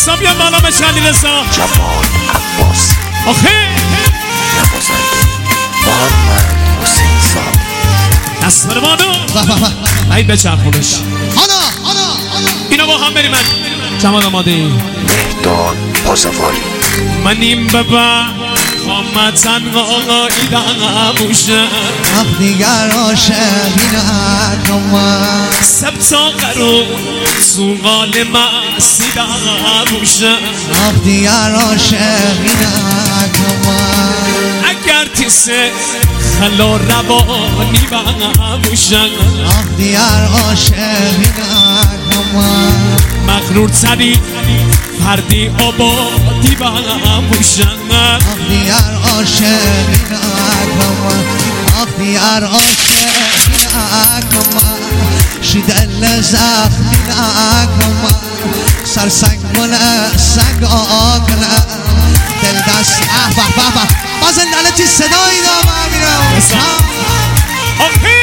دستا بیان بالا به علی رضا جواد عباس آخه نوازنده محمد حسین صاحب دست بر بادو ای بچرخونش اینا با هم بریم. من جواد آماده ای مهداد پاسفاری منیم ببا خامت تنها ایدم بوشه دیگر عاشقی نکنم سبتا قرار سوغال مسیدم بوشه دیگر عاشقی نکنم اگر تیسه خلا روانی بوشه دیگر عاشقی نکنم مغرور تری فردی آبادی بوشه دیگر عاشقی نکنم دیگر عاشقی نکنم شدل زخمی نکنم سرسنگ بله سنگ آکنم دل دست بازن دلتی صدایی دارم میرم آخی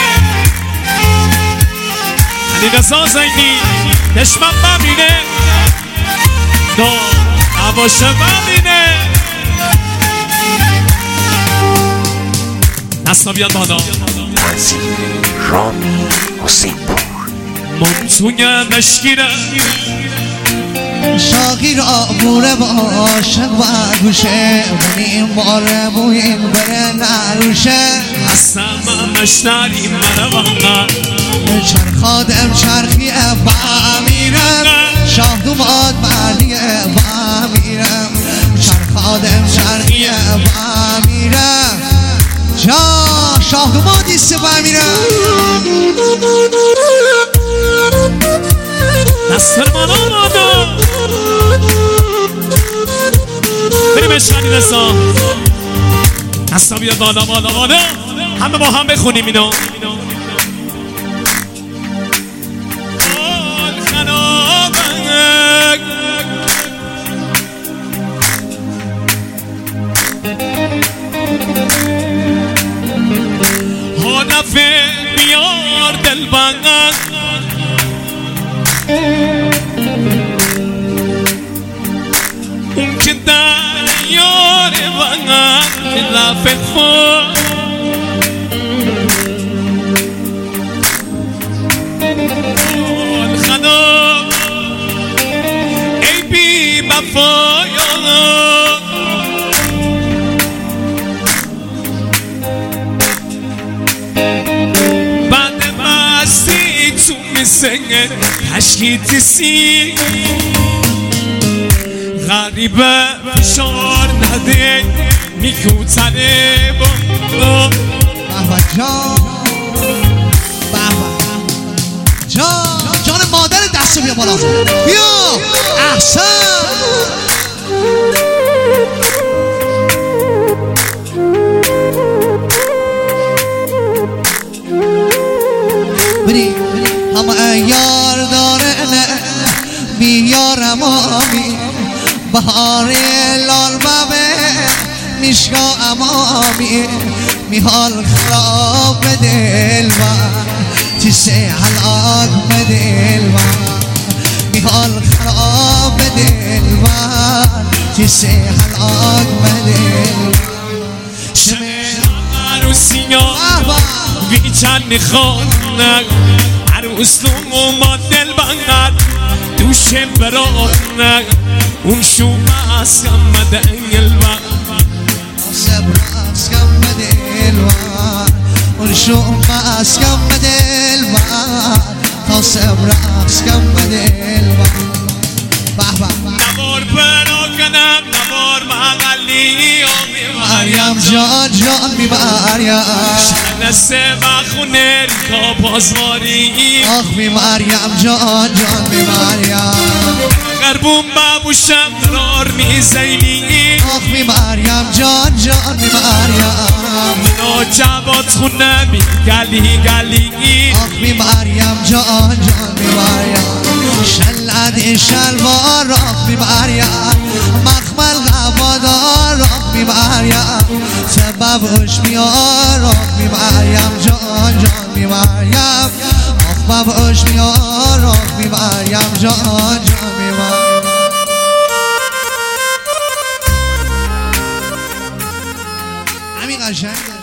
علی رضا زینی دشمن ببینه دو نباشه ببینه دستا بیاد بالا تنظیم رامی حسین پور منتونی مشکیره شاقی را بوره باشد و گوشه بنیم باره بوین بره نروشه هستم مشتری مروانه چرخادم چرخیه با میرم شاه دوماد مردیه با میرم چرخادم چرخیه با میرم شاه دومادی سه با میرم دستر بالا بالا بریم اشغالی رسا دستا بیاد بالا بالا بالا همه با هم بخونیم اینو حالفه بیار دل بغل اون که در یار بغل لفت فور خدا ای بی وفایا بعد مستی تو میسنگه تشکیت سی غریبه فشار نده میکوتنه با بابا جان مادر دستو بیا بالا بیا احسن بری همه یار داره نه بیارم آمی بهار لال بابه میشکا امامی میحال خراب دل من تیسه حلاق بدل من میحال خراب دل من تیسه حلاق بدل من عروسیان بیچن خانه عروس ما دل بغل دوشه برانه اون شومه از کم دل صبر از کم دل من اون شومه از کم دل من تا صبر از کم دل من نبار برا کنم نبار مغلی مریم جان می مریم شنسه و خونه ریکا پاسواری آخ می مریم جان می مریم غربون بابوشم رار می زینی آخ می مریم جان می مریم منو جواد خونه می گلی آخ می مریم جان می مریم شلد شلوار آخ می مریم مخمل غوادار آخ می مریم سببش میار آخ می مریم جان می مریم آخ بابش میار آخ می مریم جان می مریم قشنگه